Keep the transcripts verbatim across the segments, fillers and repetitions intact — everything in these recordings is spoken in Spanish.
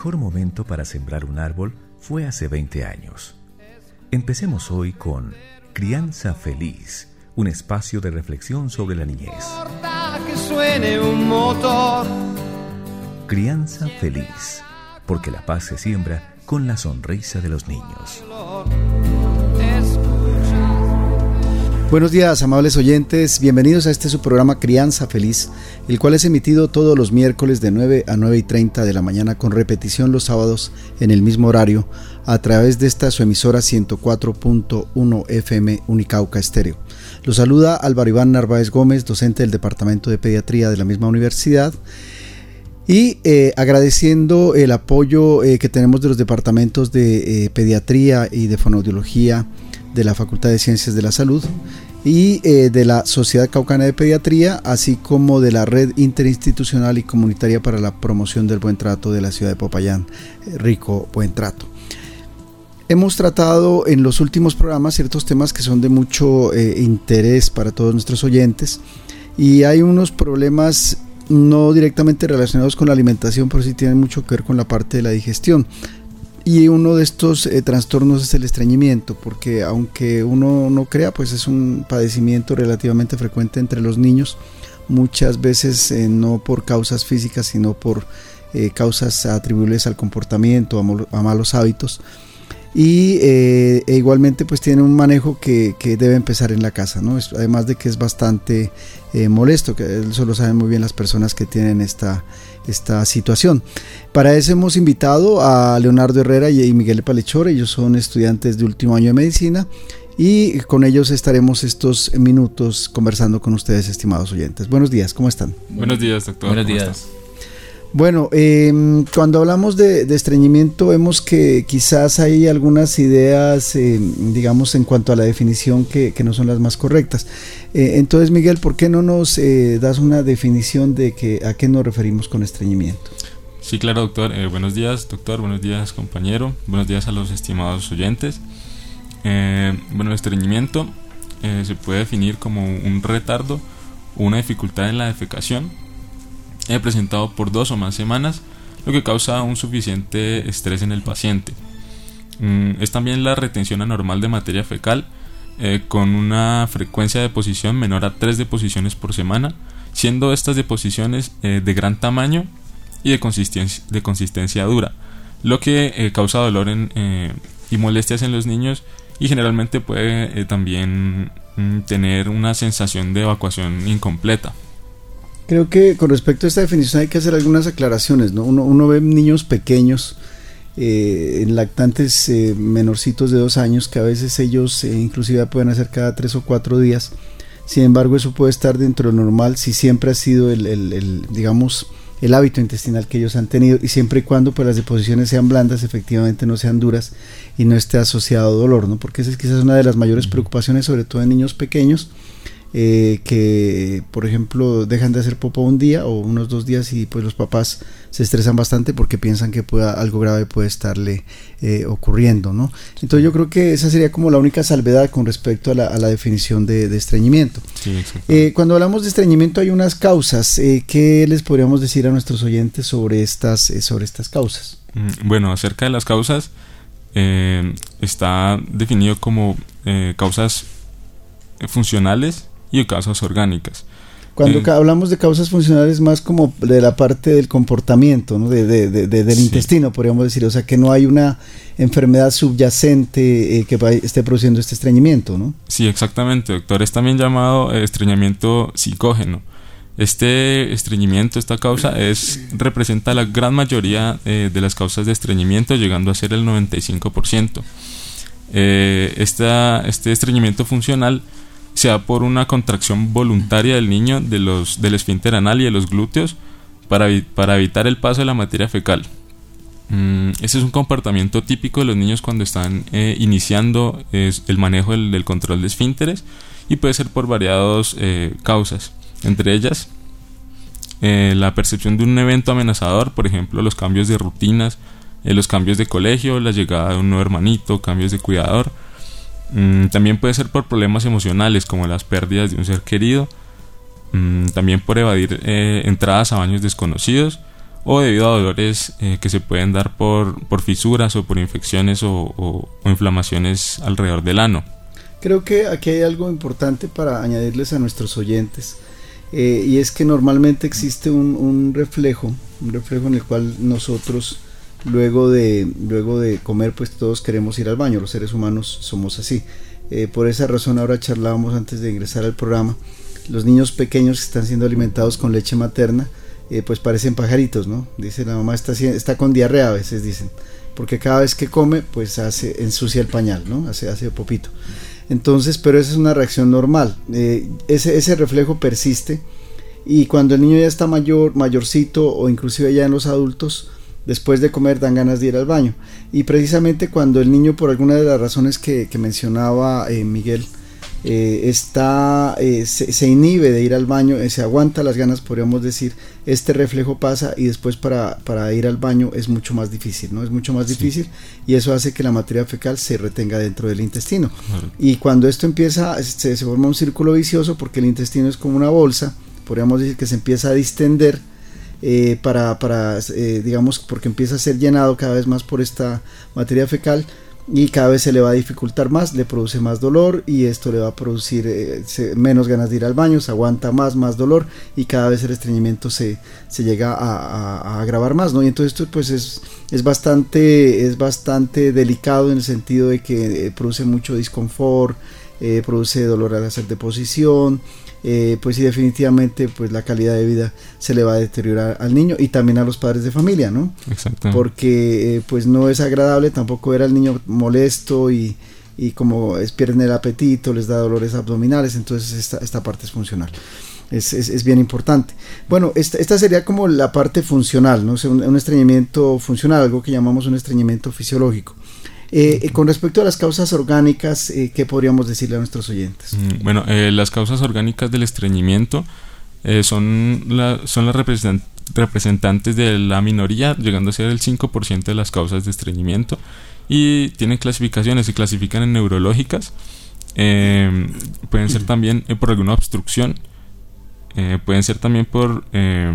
mejor momento para sembrar un árbol fue hace veinte años. Empecemos hoy con Crianza Feliz, un espacio de reflexión sobre la niñez. Que suene un motor. Crianza Feliz, porque la paz se siembra con la sonrisa de los niños. Buenos días, amables oyentes, bienvenidos a este su programa Crianza Feliz, el cual es emitido todos los miércoles de nueve a nueve y treinta de la mañana, con repetición los sábados en el mismo horario, a través de esta su emisora ciento cuatro punto uno F M Unicauca Estéreo. Los saluda Álvaro Iván Narváez Gómez, docente del Departamento de Pediatría de la misma universidad, y eh, agradeciendo el apoyo eh, que tenemos de los departamentos de eh, Pediatría y de Fonoaudiología de la Facultad de Ciencias de la Salud y eh, de la Sociedad Caucana de Pediatría, así como de la Red Interinstitucional y Comunitaria para la Promoción del Buen Trato de la ciudad de Popayán, eh, Rico Buen Trato. Hemos tratado en los últimos programas ciertos temas que son de mucho eh, interés para todos nuestros oyentes, y hay unos problemas no directamente relacionados con la alimentación, pero sí tienen mucho que ver con la parte de la digestión. Y uno de estos eh, trastornos es el estreñimiento, porque aunque uno no crea, pues es un padecimiento relativamente frecuente entre los niños, muchas veces eh, no por causas físicas, sino por eh, causas atribuibles al comportamiento, a, mo- a malos hábitos. Y eh, e igualmente pues tiene un manejo que, que debe empezar en la casa, ¿no? Es, además de que es bastante eh, molesto, que eso lo saben muy bien las personas que tienen esta, esta situación. Para eso hemos invitado a Leonardo Herrera y Miguel Palechor. Ellos son estudiantes de último año de medicina, y con ellos estaremos estos minutos conversando con ustedes, estimados oyentes. Buenos días, ¿cómo están? Buenos días, doctor. Buenos días. ¿Cómo estás? Bueno, eh, cuando hablamos de, de estreñimiento, vemos que quizás hay algunas ideas, eh, digamos, en cuanto a la definición que, que no son las más correctas. Eh, entonces, Miguel, ¿por qué no nos eh, das una definición de que, a qué nos referimos con estreñimiento? Sí, claro, doctor. Eh, buenos días, doctor. Buenos días, compañero. Buenos días a los estimados oyentes. Eh, bueno, el estreñimiento eh, se puede definir como un retardo o una dificultad en la defecación, He presentado por dos o más semanas, lo que causa un suficiente estrés en el paciente. Mm, es también la retención anormal de materia fecal, eh, con una frecuencia de deposición menor a tres deposiciones por semana, siendo estas deposiciones eh, de gran tamaño y de consistencia, de consistencia dura, lo que eh, causa dolor en, eh, y molestias en los niños, y generalmente puede eh, también mm, tener una sensación de evacuación incompleta. Creo que con respecto a esta definición hay que hacer algunas aclaraciones, ¿no? Uno, uno ve niños pequeños, eh, en lactantes eh, menorcitos de dos años, que a veces ellos eh, inclusive pueden hacer cada tres o cuatro días. Sin embargo, eso puede estar dentro de lo normal si siempre ha sido el, el, el digamos, el hábito intestinal que ellos han tenido, y siempre y cuando pues las deposiciones sean blandas, efectivamente no sean duras y no esté asociado dolor, ¿no? Porque esa es quizás una de las mayores preocupaciones, sobre todo en niños pequeños, Eh, que por ejemplo dejan de hacer popó un día o unos dos días, y pues los papás se estresan bastante porque piensan que pueda, algo grave puede estarle eh, ocurriendo, ¿no? Entonces yo creo que esa sería como la única salvedad con respecto a la, a la definición de, de estreñimiento. Sí, eh, cuando hablamos de estreñimiento hay unas causas. eh, ¿qué les podríamos decir a nuestros oyentes sobre estas, eh, sobre estas causas? Bueno, acerca de las causas, eh, está definido como eh, causas funcionales y causas orgánicas. Cuando eh, hablamos de causas funcionales, más como de la parte del comportamiento, ¿no? de, de, de, de, del sí. intestino, podríamos decir, o sea que no hay una enfermedad subyacente eh, que esté produciendo este estreñimiento, ¿no? Sí, exactamente, doctor. Es también llamado eh, estreñimiento psicógeno. Este estreñimiento, esta causa, es representa la gran mayoría eh, de las causas de estreñimiento, llegando a ser el noventa y cinco por ciento. Eh, esta, este estreñimiento funcional se da por una contracción voluntaria del niño de los, del esfínter anal y de los glúteos para, para evitar el paso de la materia fecal. Mm, ese es un comportamiento típico de los niños cuando están eh, iniciando eh, el manejo del, del control de esfínteres, y puede ser por variadas eh, causas, entre ellas eh, la percepción de un evento amenazador, por ejemplo los cambios de rutinas, eh, los cambios de colegio, la llegada de un nuevo hermanito, cambios de cuidador. Mm, también puede ser por problemas emocionales como las pérdidas de un ser querido, mm, también por evadir eh, entradas a baños desconocidos, o debido a dolores eh, que se pueden dar por, por fisuras o por infecciones o, o, o inflamaciones alrededor del ano. Creo que aquí hay algo importante para añadirles a nuestros oyentes, eh, y es que normalmente existe un, un reflejo, un reflejo en el cual nosotros luego de, luego de comer pues todos queremos ir al baño, los seres humanos somos así. Eh, por esa razón ahora charlábamos antes de ingresar al programa, los niños pequeños que están siendo alimentados con leche materna, eh, pues parecen pajaritos, ¿no? Dice la mamá está, está con diarrea a veces, dicen, porque cada vez que come pues hace, ensucia el pañal, ¿no? Hace, hace popito. Entonces, pero esa es una reacción normal, eh, ese, ese reflejo persiste, y cuando el niño ya está mayor, mayorcito, o inclusive ya en los adultos, después de comer dan ganas de ir al baño. Y precisamente cuando el niño, por alguna de las razones que, que mencionaba eh, Miguel, eh, está, eh, se, se inhibe de ir al baño, eh, se aguanta las ganas, podríamos decir, este reflejo pasa, y después para, para ir al baño es mucho más difícil, ¿no? Es mucho más difícil, sí. Y eso hace que la materia fecal se retenga dentro del intestino. Uh-huh. Y cuando esto empieza, se, se forma un círculo vicioso, porque el intestino es como una bolsa, podríamos decir que se empieza a distender, eh, para, para eh, digamos, porque empieza a ser llenado cada vez más por esta materia fecal, y cada vez se le va a dificultar más, le produce más dolor, y esto le va a producir eh, se, menos ganas de ir al baño, se aguanta más, más dolor, y cada vez el estreñimiento se, se llega a, a, a agravar más, ¿no? Y entonces esto pues es, es, bastante, es bastante delicado, en el sentido de que eh, produce mucho disconfort, eh, produce dolor al hacer deposición, eh, pues y definitivamente pues la calidad de vida se le va a deteriorar al niño y también a los padres de familia, ¿no? Exacto. Porque eh, pues no es agradable tampoco ver al niño molesto y, y como es, pierden el apetito, les da dolores abdominales, entonces esta, esta parte es funcional. Es, es, es bien importante. Bueno, esta, esta sería como la parte funcional, ¿no? O sea, un, un estreñimiento funcional, algo que llamamos un estreñimiento fisiológico. Eh, eh, con respecto a las causas orgánicas, eh, ¿qué podríamos decirle a nuestros oyentes? Bueno, eh, las causas orgánicas del estreñimiento eh, son, la, son las represent- representantes de la minoría, llegando a ser el cinco por ciento de las causas de estreñimiento, y tienen clasificaciones, se clasifican en neurológicas, eh, pueden ser también eh, por alguna obstrucción, eh, pueden ser también por eh,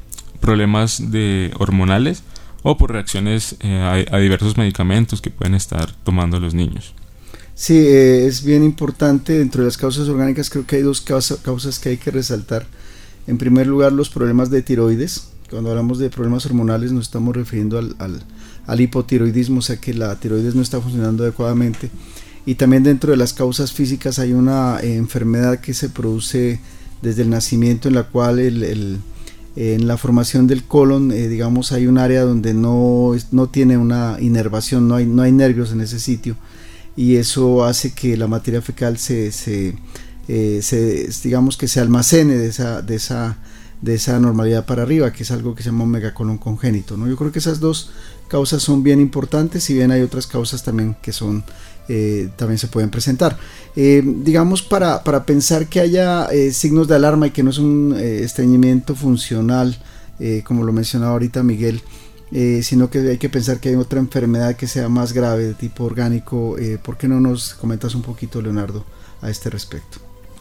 problemas de hormonales, o por reacciones eh, a, a diversos medicamentos que pueden estar tomando los niños. Sí, eh, es bien importante. Dentro de las causas orgánicas creo que hay dos causa, causas que hay que resaltar. En primer lugar, los problemas de tiroides. Cuando hablamos de problemas hormonales nos estamos refiriendo al, al, al hipotiroidismo, o sea que la tiroides no está funcionando adecuadamente. Y también dentro de las causas físicas hay una eh, enfermedad que se produce desde el nacimiento, en la cual el, el en la formación del colon, eh, digamos, hay un área donde no, no tiene una inervación, no hay, no hay nervios en ese sitio, y eso hace que la materia fecal se, se, eh, se digamos que se almacene de esa, de esa, de esa normalidad para arriba, que es algo que se llama un megacolon congénito, ¿no? Yo creo que esas dos causas son bien importantes, si bien hay otras causas también que son Eh, también se pueden presentar. Eh, digamos, para, para pensar que haya eh, signos de alarma y que no es un eh, estreñimiento funcional, eh, como lo mencionaba ahorita Miguel, eh, sino que hay que pensar que hay otra enfermedad que sea más grave de tipo orgánico. Eh, ¿Por qué no nos comentas un poquito, Leonardo, a este respecto?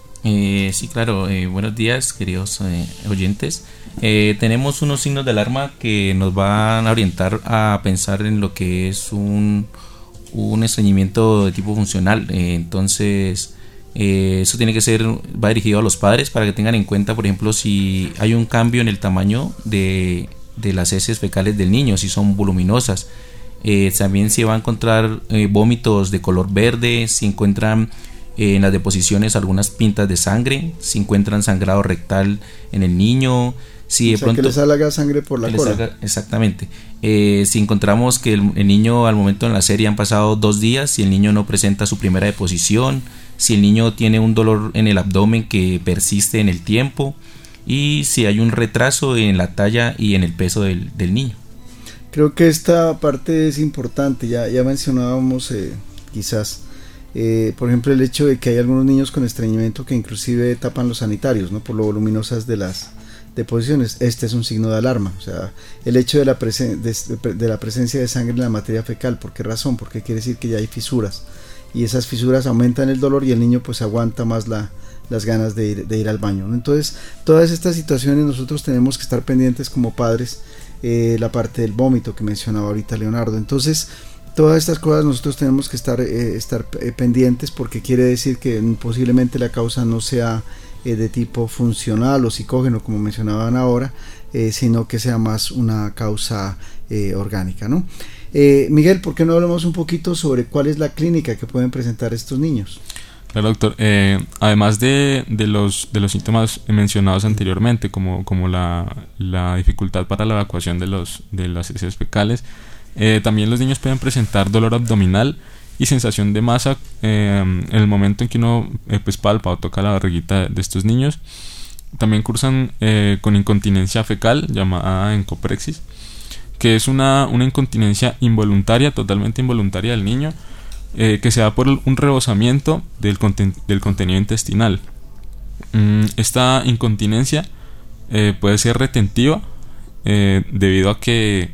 Eh, sí, claro. Eh, buenos días, queridos eh, oyentes. Eh, tenemos unos signos de alarma que nos van a orientar a pensar en lo que es un un estreñimiento de tipo funcional. Eh, entonces eh, eso tiene que ser, va dirigido a los padres para que tengan en cuenta, por ejemplo, si hay un cambio en el tamaño de, de las heces fecales del niño, si son voluminosas. Eh, también se va a encontrar eh, vómitos de color verde, si encuentran eh, en las deposiciones algunas pintas de sangre, si encuentran sangrado rectal en el niño, si de o sea, pronto que le salga sangre por la cola. Salga, exactamente. Eh, si encontramos que el, el niño al momento de nacer ya han pasado dos días, si el niño no presenta su primera deposición, si el niño tiene un dolor en el abdomen que persiste en el tiempo, y si hay un retraso en la talla y en el peso del, del niño. Creo que esta parte es importante. Ya, ya mencionábamos eh, quizás eh, por ejemplo el hecho de que hay algunos niños con estreñimiento que inclusive tapan los sanitarios, ¿no? Por lo voluminosas de las deposiciones. Este es un signo de alarma. O sea, el hecho de la, presen- de, de la presencia de sangre en la materia fecal. ¿Por qué razón? Porque quiere decir que ya hay fisuras, y esas fisuras aumentan el dolor y el niño pues aguanta más la, las ganas de ir, de ir al baño, ¿no? Entonces todas estas situaciones nosotros tenemos que estar pendientes como padres, eh, la parte del vómito que mencionaba ahorita Leonardo. Entonces, todas estas cosas nosotros tenemos que estar, eh, estar eh, pendientes, porque quiere decir que posiblemente la causa no sea eh, de tipo funcional o psicógeno, como mencionaban ahora, eh, sino que sea más una causa eh, orgánica, ¿no? Eh, Miguel, ¿por qué no hablamos un poquito sobre cuál es la clínica que pueden presentar estos niños? Claro, doctor. Eh, además de, de, los, de los síntomas mencionados anteriormente, como, como la, la dificultad para la evacuación de, los, de las heces fecales, eh, también los niños pueden presentar dolor abdominal y sensación de masa eh, en el momento en que uno eh, pues palpa o toca la barriguita de estos niños. También cursan eh, con incontinencia fecal, llamada encoprexis, que es una, una incontinencia involuntaria, totalmente involuntaria del niño, eh, que se da por un rebosamiento del, conten del contenido intestinal. Mm, esta incontinencia eh, puede ser retentiva eh, debido a que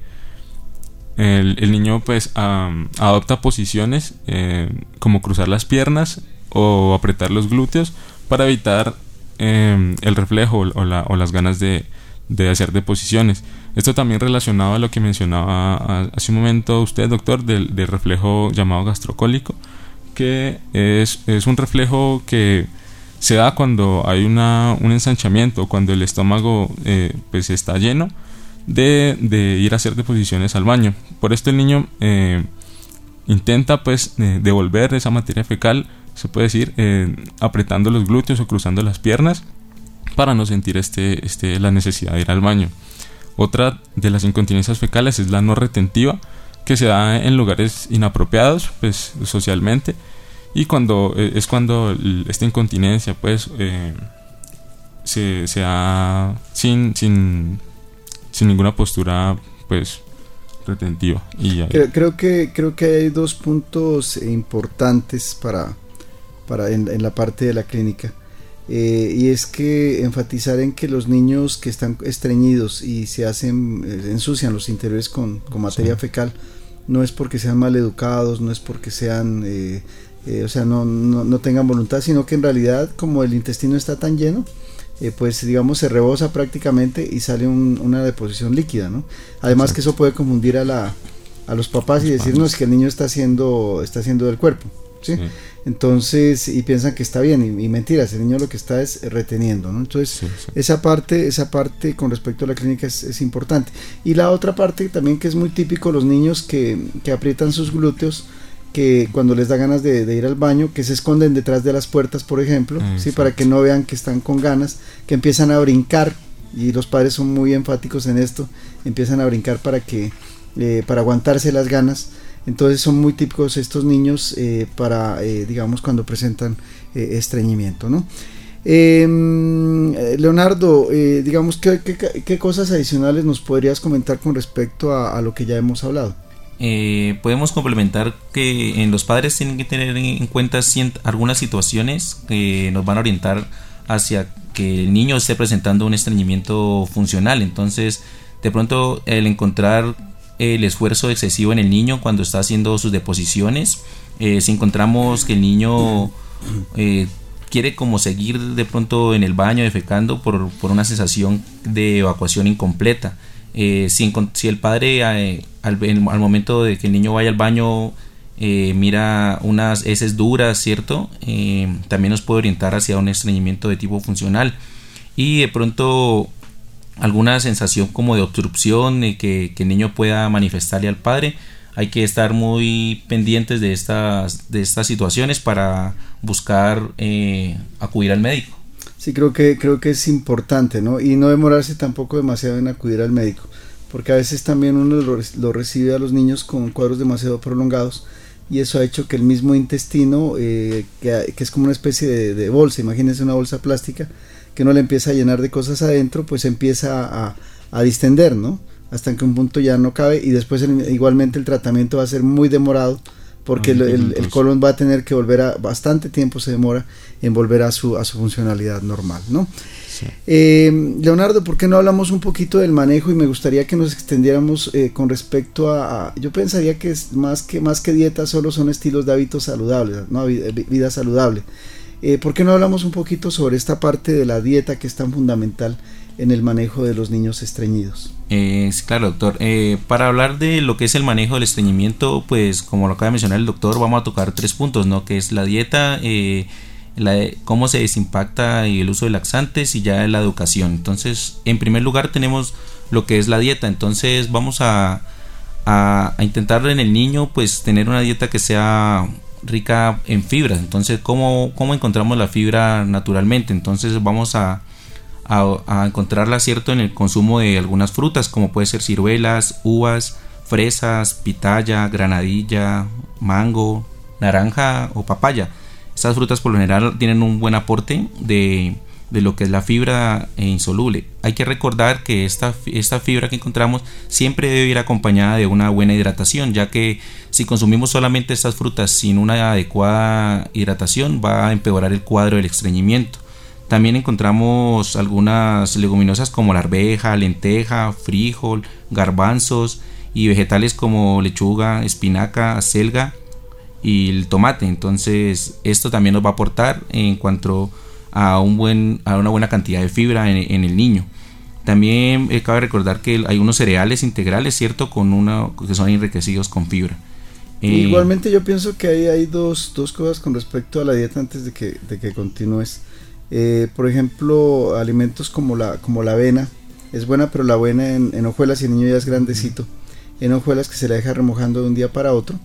el, el niño pues um, adopta posiciones eh, como cruzar las piernas o apretar los glúteos para evitar eh, el reflejo o, la, o las ganas de, de hacer deposiciones. Esto también relacionado a lo que mencionaba hace un momento usted, doctor, del, del reflejo llamado gastrocólico, que es, es un reflejo que se da cuando hay una, un ensanchamiento, cuando el estómago eh, pues está lleno de, de ir a hacer deposiciones al baño. Por esto el niño eh, intenta pues eh, devolver esa materia fecal, se puede decir, eh, apretando los glúteos o cruzando las piernas para no sentir este, este, la necesidad de ir al baño. Otra de las incontinencias fecales es la no retentiva, que se da en lugares inapropiados pues socialmente, y cuando eh, es cuando esta incontinencia pues eh, se, se da sin, sin, sin ninguna postura pues retentiva. Y ahí... creo, creo que creo que hay dos puntos importantes para, para en, en la parte de la clínica. Eh, y es que enfatizar en que los niños que están estreñidos y se hacen eh, ensucian los interiores con, con materia sí. fecal, no es porque sean mal educados, no es porque sean eh, eh, o sea no, no, no tengan voluntad, sino que en realidad, como el intestino está tan lleno, eh, pues digamos se rebosa prácticamente y sale un, una deposición líquida, ¿no? Además Exacto. que eso puede confundir a la a los papás los y decirnos padres. que el niño está haciendo está haciendo del cuerpo, ¿sí? Sí. Entonces, y piensan que está bien, y, y mentiras, el niño lo que está es reteniendo, ¿no? Entonces, sí, sí. esa parte, esa parte con respecto a la clínica es, es importante. Y la otra parte también que es muy típico, los niños que, que aprietan sus glúteos, que cuando les da ganas de, de ir al baño, que se esconden detrás de las puertas, por ejemplo, ¿sí? Para que no vean que están con ganas, que empiezan a brincar, y los padres son muy enfáticos en esto, empiezan a brincar para que, eh, para aguantarse las ganas. Entonces son muy típicos estos niños eh, para, eh, digamos, cuando presentan eh, estreñimiento, ¿no? Eh, Leonardo, eh, digamos, ¿qué, qué, ¿qué cosas adicionales nos podrías comentar con respecto a, a lo que ya hemos hablado? Eh, podemos complementar que en los padres tienen que tener en cuenta cient- algunas situaciones que nos van a orientar hacia que el niño esté presentando un estreñimiento funcional. Entonces, de pronto, el encontrar el esfuerzo excesivo en el niño cuando está haciendo sus deposiciones, eh, si encontramos que el niño eh, quiere como seguir de pronto en el baño defecando por, por una sensación de evacuación incompleta, eh, si, si el padre eh, al, al momento de que el niño vaya al baño eh, mira unas heces duras, ¿cierto? Eh, también nos puede orientar hacia un estreñimiento de tipo funcional. Y de pronto alguna sensación como de obstrucción eh, que, que el niño pueda manifestarle al padre, hay que estar muy pendientes de estas, de estas situaciones para buscar eh, acudir al médico. Sí, creo que, creo que es importante, ¿no? Y no demorarse tampoco demasiado en acudir al médico, porque a veces también uno lo, lo recibe a los niños con cuadros demasiado prolongados, y eso ha hecho que el mismo intestino, eh, que, que es como una especie de, de bolsa, imagínense una bolsa plástica, que uno le empieza a llenar de cosas adentro, pues empieza a, a distender, ¿no? Hasta que un punto ya no cabe, y después el, igualmente el tratamiento va a ser muy demorado, porque el, el, el colon va a tener que volver a, bastante tiempo se demora en volver a su, a su funcionalidad normal, ¿no? Sí. Eh, Leonardo, ¿por qué no hablamos un poquito del manejo? Y me gustaría que nos extendiéramos eh, con respecto a, a, yo pensaría que es más que, más que dieta, solo son estilos de hábitos saludables, ¿no? Vida saludable. Eh, ¿Por qué no hablamos un poquito sobre esta parte de la dieta que es tan fundamental en el manejo de los niños estreñidos? Eh, sí, claro, doctor. Eh, para hablar de lo que es el manejo del estreñimiento, pues como lo acaba de mencionar el doctor, vamos a tocar tres puntos, ¿no? Que es la dieta, eh, la, cómo se desimpacta el uso de laxantes y ya la educación. Entonces, en primer lugar tenemos lo que es la dieta. Entonces, vamos a, a, a intentar en el niño, pues, tener una dieta que sea rica en fibra. Entonces, ¿cómo, cómo encontramos la fibra naturalmente? Entonces, vamos a A, a encontrarla, cierto, en el consumo de algunas frutas, como puede ser ciruelas, uvas, fresas, pitaya, granadilla, mango, naranja o papaya. Estas frutas por lo general tienen un buen aporte de, de lo que es la fibra insoluble. Hay que recordar que esta, esta fibra que encontramos siempre debe ir acompañada de una buena hidratación, ya que si consumimos solamente estas frutas sin una adecuada hidratación va a empeorar el cuadro del estreñimiento. También encontramos algunas leguminosas como la arveja, lenteja, frijol, garbanzos y vegetales como lechuga, espinaca, acelga y el tomate. Entonces esto también nos va a aportar en cuanto a, un buen, a una buena cantidad de fibra en, en el niño. También eh, cabe recordar que hay unos cereales integrales, ¿cierto? Con una, que son enriquecidos con fibra. Eh, Igualmente yo pienso que ahí hay dos, dos cosas con respecto a la dieta antes de que, de que continúes. Eh, por ejemplo, alimentos como la, como la avena es buena, pero la avena en, en hojuelas, y el niño ya es grandecito, en hojuelas que se le deja remojando de un día para otro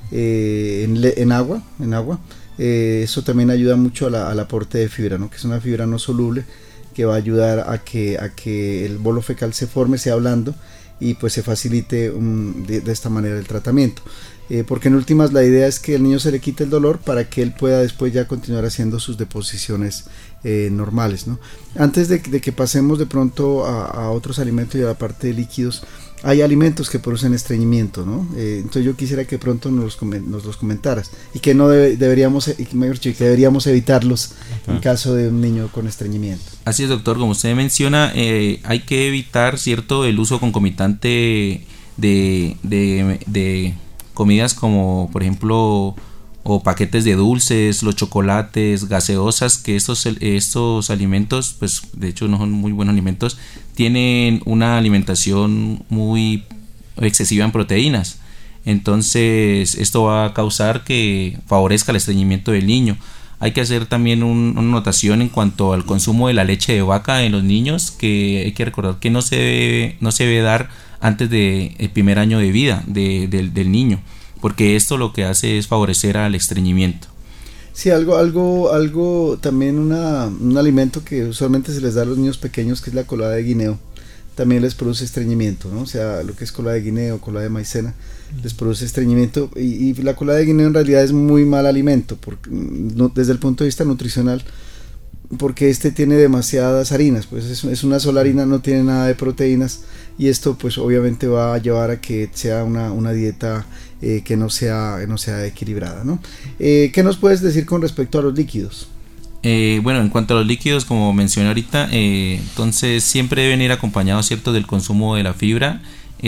eh, en, le, en agua, en agua eh, eso también ayuda mucho a la, al aporte de fibra, ¿no? Que es una fibra no soluble que va a ayudar a que, a que el bolo fecal se forme, sea blando y pues se facilite um, de, de esta manera el tratamiento. Eh, porque en últimas la idea es que el niño se le quite el dolor para que él pueda después ya continuar haciendo sus deposiciones eh, normales, ¿no? Antes de, de que pasemos de pronto a, a otros alimentos y a la parte de líquidos, hay alimentos que producen estreñimiento, ¿no? Eh, entonces yo quisiera que pronto nos, nos los comentaras y que no debe, deberíamos, y que deberíamos evitarlos en caso de un niño con estreñimiento. Así es, doctor, como usted menciona, eh, hay que evitar, cierto, el uso concomitante de, de, de comidas como por ejemplo o paquetes de dulces, los chocolates, gaseosas, que estos, estos alimentos, pues de hecho no son muy buenos alimentos, tienen una alimentación muy excesiva en proteínas. Entonces esto va a causar que favorezca el estreñimiento del niño. Hay que hacer también un, una anotación en cuanto al consumo de la leche de vaca en los niños, que hay que recordar que no se debe, no se debe dar antes del primer año de vida de, de, del niño, porque esto lo que hace es favorecer al estreñimiento. Sí, algo, algo, algo también una, un alimento que usualmente se les da a los niños pequeños, que es la colada de guineo, también les produce estreñimiento, ¿no? O sea, lo que es colada de guineo, colada de maicena, les produce estreñimiento, y, y la colada de guineo en realidad es muy mal alimento, porque, no, desde el punto de vista nutricional, porque este tiene demasiadas harinas, pues es, es una sola harina, no tiene nada de proteínas, y esto pues obviamente va a llevar a que sea una, una dieta eh, que no sea, no sea equilibrada, ¿no? Eh, ¿Qué nos puedes decir con respecto a los líquidos? Eh, bueno, en cuanto a los líquidos, como mencioné ahorita, eh, entonces siempre deben ir acompañados, cierto, del consumo de la fibra.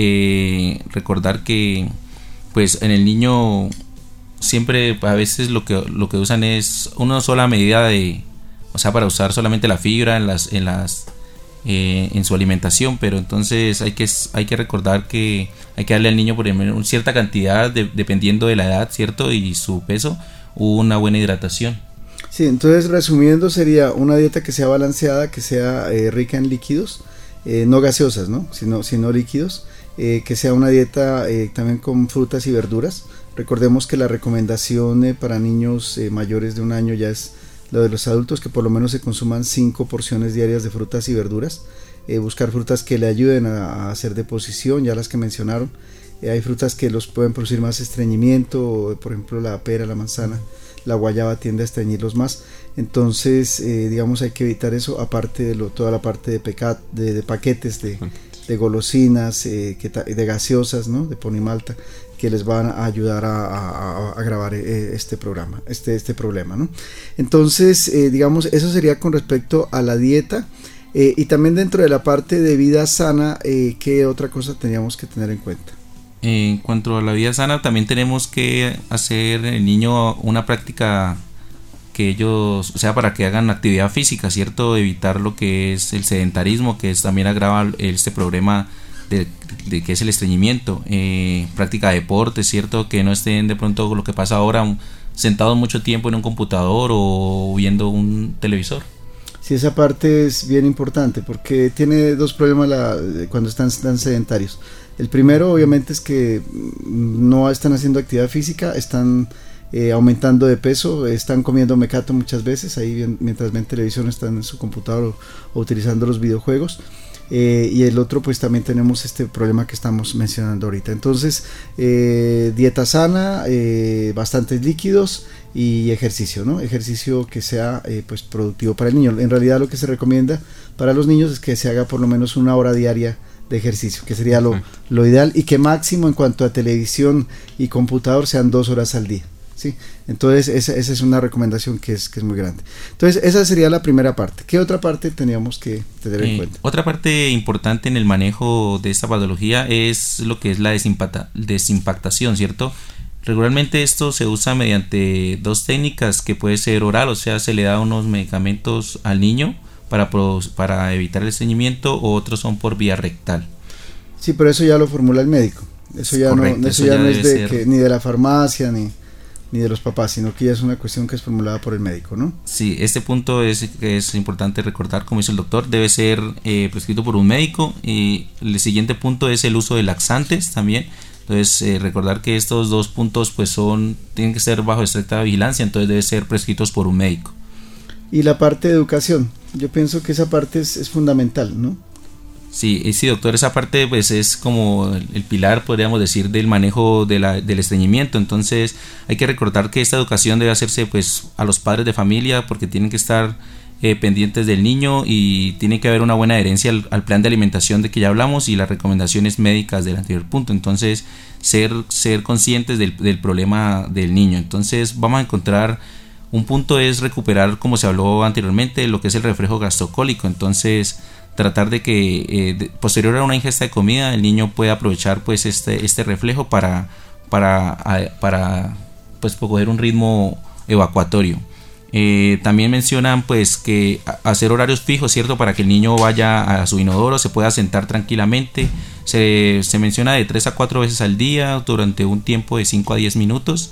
Eh, recordar que pues en el niño siempre a veces lo que, lo que usan es una sola medida de, o sea, para usar solamente la fibra en las, en las eh, en su alimentación, pero entonces hay que, hay que recordar que hay que darle al niño por ejemplo una cierta cantidad de, dependiendo de la edad, cierto, y su peso, una buena hidratación. Sí, entonces resumiendo sería una dieta que sea balanceada, que sea eh, rica en líquidos, eh, no gaseosas, ¿no? Sino, sino líquidos, eh, que sea una dieta eh, también con frutas y verduras. Recordemos que la recomendación eh, para niños eh, mayores de un año ya es lo de los adultos, que por lo menos se consuman cinco porciones diarias de frutas y verduras. Eh, buscar frutas que le ayuden a, a hacer deposición, ya las que mencionaron. Eh, hay frutas que los pueden producir más estreñimiento, por ejemplo la pera, la manzana, la guayaba tiende a estreñirlos más. Entonces eh, digamos hay que evitar eso, aparte de lo, toda la parte de, pecat, de, de paquetes de, de golosinas, eh, que ta, de gaseosas, ¿no? De ponimalta, que les van a ayudar a, a, a agravar eh, este programa, este, este problema, ¿no? Entonces eh, digamos eso sería con respecto a la dieta. Eh, y también dentro de la parte de vida sana, eh, ¿qué otra cosa teníamos que tener en cuenta? En cuanto a la vida sana, también tenemos que hacer en el niño una práctica que ellos, o sea, para que hagan actividad física, ¿cierto? Evitar lo que es el sedentarismo, que es, también agrava este problema de, de que es el estreñimiento. Eh, práctica de deporte, ¿cierto? Que no estén de pronto lo que pasa ahora, un, sentados mucho tiempo en un computador o viendo un televisor. Sí, esa parte es bien importante porque tiene dos problemas la, cuando están tan sedentarios. El primero obviamente es que no están haciendo actividad física, están eh, aumentando de peso, están comiendo mecato muchas veces, ahí mientras ven televisión están en su computador o, o utilizando los videojuegos. Eh, y el otro pues también tenemos este problema que estamos mencionando ahorita. Entonces eh, dieta sana, eh, bastantes líquidos y ejercicio, ¿no? Ejercicio que sea eh, pues productivo para el niño. En realidad lo que se recomienda para los niños es que se haga por lo menos una hora diaria de ejercicio, que sería lo, lo ideal, y que máximo en cuanto a televisión y computador sean dos horas al día, ¿sí? Entonces esa, esa es una recomendación que es, que es muy grande. Entonces esa sería la primera parte. ¿Qué otra parte teníamos que tener en eh, cuenta? Otra parte importante en el manejo de esta patología es lo que es la desimpacta, desimpactación, ¿cierto? Regularmente esto se usa mediante dos técnicas, que puede ser oral, o sea, se le da unos medicamentos al niño para, para evitar el estreñimiento, o otros son por vía rectal. Sí, pero eso ya lo formula el médico. Eso ya Correcto, no, eso eso ya ya no es de que, ni de la farmacia ni, ni de los papás, sino que ya es una cuestión que es formulada por el médico, ¿no? Sí, este punto es, es importante recordar, como dice el doctor, debe ser eh, prescrito por un médico. Y el siguiente punto es el uso de laxantes también. Entonces eh, recordar que estos dos puntos pues son tienen que ser bajo estricta vigilancia, entonces deben ser prescritos por un médico. Y la parte de educación, yo pienso que esa parte es, es fundamental, ¿no? Sí, sí, doctor, esa parte pues es como el, el pilar, podríamos decir, del manejo de la, del estreñimiento. Entonces hay que recordar que esta educación debe hacerse pues a los padres de familia, porque tienen que estar eh, pendientes del niño, y tiene que haber una buena adherencia al, al plan de alimentación de que ya hablamos y las recomendaciones médicas del anterior punto. Entonces ser, ser conscientes del, del problema del niño. Entonces vamos a encontrar un punto es recuperar, como se habló anteriormente, lo que es el reflejo gastrocólico. Entonces tratar de que eh, de, posterior a una ingesta de comida el niño pueda aprovechar pues este, este reflejo para, para, a, para pues coger un ritmo evacuatorio. Eh, también mencionan pues que hacer horarios fijos, ¿cierto? Para que el niño vaya a su inodoro, se pueda sentar tranquilamente. Se, se menciona de tres a cuatro veces al día durante un tiempo de cinco a diez minutos.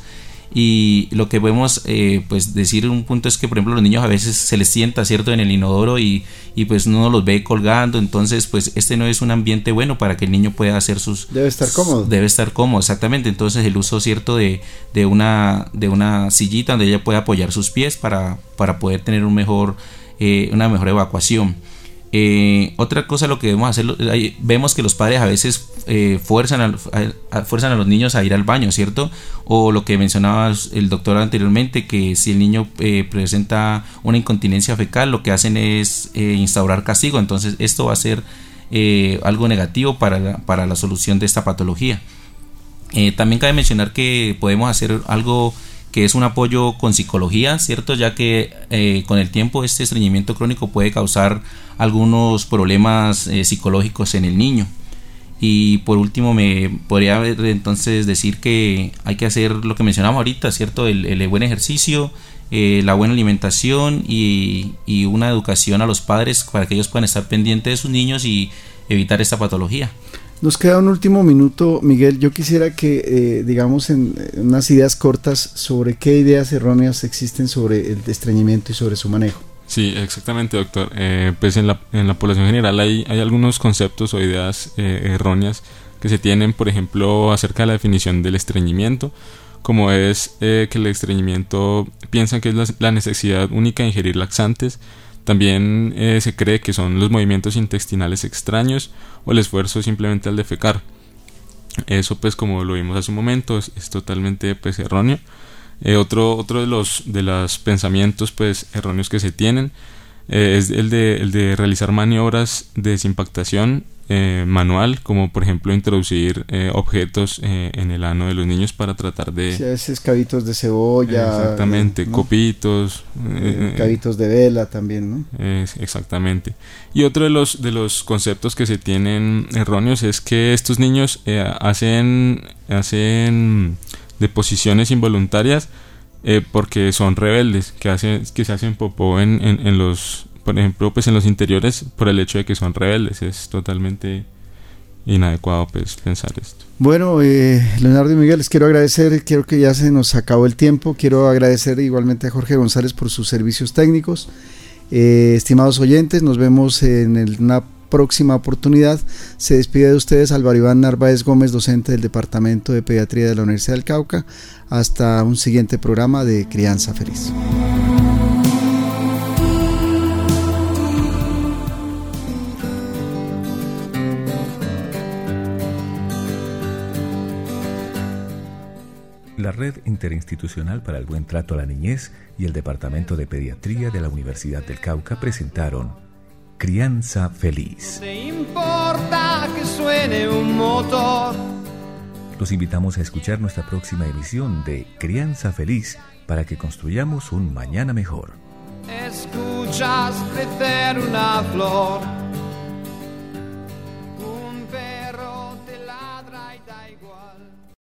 Y lo que podemos eh, pues decir un punto es que, por ejemplo, los niños a veces se les sienta, ¿cierto?, en el inodoro y, y pues no los ve colgando. Entonces pues este no es un ambiente bueno para que el niño pueda hacer sus... Debe estar cómodo. Debe estar cómodo, exactamente. Entonces el uso, ¿cierto?, de, de, una, de una sillita donde ella pueda apoyar sus pies para, para poder tener un mejor, eh, una mejor evacuación. Eh, otra cosa, lo que debemos hacer, vemos que los padres a veces eh, fuerzan, a, a, fuerzan a los niños a ir al baño, ¿cierto? O lo que mencionaba el doctor anteriormente, que si el niño eh, presenta una incontinencia fecal, lo que hacen es eh, instaurar castigo. Entonces esto va a ser eh, algo negativo para la, para la solución de esta patología. Eh, también cabe mencionar que podemos hacer algo que es un apoyo con psicología, ¿cierto? Ya que eh, con el tiempo este estreñimiento crónico puede causar algunos problemas eh, psicológicos en el niño. Y por último me podría entonces decir que hay que hacer lo que mencionamos ahorita, ¿cierto? El, el buen ejercicio, eh, la buena alimentación y, y una educación a los padres para que ellos puedan estar pendientes de sus niños y evitar esta patología. Nos queda un último minuto, Miguel. Yo quisiera que, eh, digamos, en, en unas ideas cortas sobre qué ideas erróneas existen sobre el estreñimiento y sobre su manejo. Sí, exactamente, doctor. Eh, pues en la, en la población general hay, hay algunos conceptos o ideas eh, erróneas que se tienen, por ejemplo, acerca de la definición del estreñimiento, como es eh, que el estreñimiento piensan que es la, la necesidad única de ingerir laxantes. También eh, se cree que son los movimientos intestinales extraños o el esfuerzo simplemente al defecar. Eso, pues, como lo vimos hace un momento, es, es totalmente pues erróneo. Eh, otro otro de los de los pensamientos pues erróneos que se tienen eh, es el de el de realizar maniobras de desimpactación eh, manual, como por ejemplo introducir eh, objetos eh, en el ano de los niños para tratar de... Sí, a veces cabitos de cebolla. Exactamente, ¿no? Copitos. Eh, cabitos de vela también, ¿no? Eh, exactamente. Y otro de los, de los conceptos que se tienen erróneos es que estos niños eh, hacen, hacen deposiciones involuntarias eh, porque son rebeldes, que, hacen, que se hacen popó en, en, en los, por ejemplo, pues en los interiores por el hecho de que son rebeldes. Es totalmente inadecuado pues pensar esto. Bueno, eh, Leonardo y Miguel, les quiero agradecer, quiero que ya se nos acabó el tiempo, quiero agradecer igualmente a Jorge González por sus servicios técnicos. Eh, estimados oyentes, nos vemos en el, una próxima oportunidad. Se despide de ustedes Álvaro Iván Narváez Gómez, docente del Departamento de Pediatría de la Universidad del Cauca. Hasta un siguiente programa de Crianza Feliz. La Red Interinstitucional para el Buen Trato a la Niñez y el Departamento de Pediatría de la Universidad del Cauca presentaron Crianza Feliz. No te importa que suene un motor. Los invitamos a escuchar nuestra próxima emisión de Crianza Feliz para que construyamos un mañana mejor. Escuchas crecer una flor. Un perro te ladra y da igual.